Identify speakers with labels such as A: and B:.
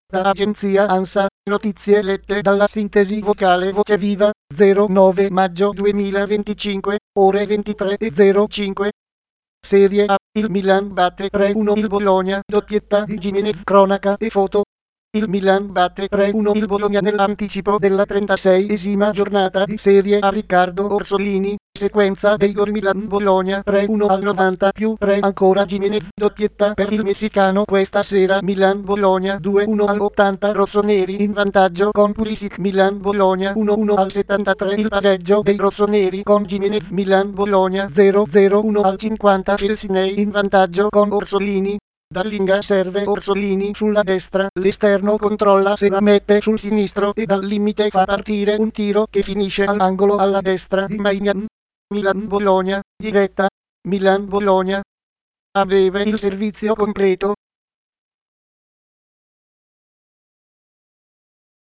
A: Da agenzia ANSA, notizie lette dalla sintesi vocale Voce Viva, 09 maggio 2025, ore 23:05. Serie A, il Milan batte 3-1 il Bologna, doppietta di Gimenez, cronaca e foto. Il Milan batte 3-1 il Bologna nell'anticipo della 36esima giornata di Serie A. Riccardo Orsolini, sequenza dei gol Milan-Bologna 3-1 al 90 più 3 ancora Gimenez, doppietta per il messicano questa sera. Milan-Bologna 2-1 al 80, rossoneri in vantaggio con Pulisic. Milan-Bologna 1-1 al 73, il pareggio dei rossoneri con Gimenez. Milan-Bologna 0-0-1 al 50, Felsinei in vantaggio con Orsolini. Dallinga serve Orsolini sulla destra, l'esterno controlla se la mette sul sinistro e dal limite fa partire un tiro che finisce all'angolo alla destra di Maignan. Milan-Bologna, diretta. Milan-Bologna. A breve il servizio completo.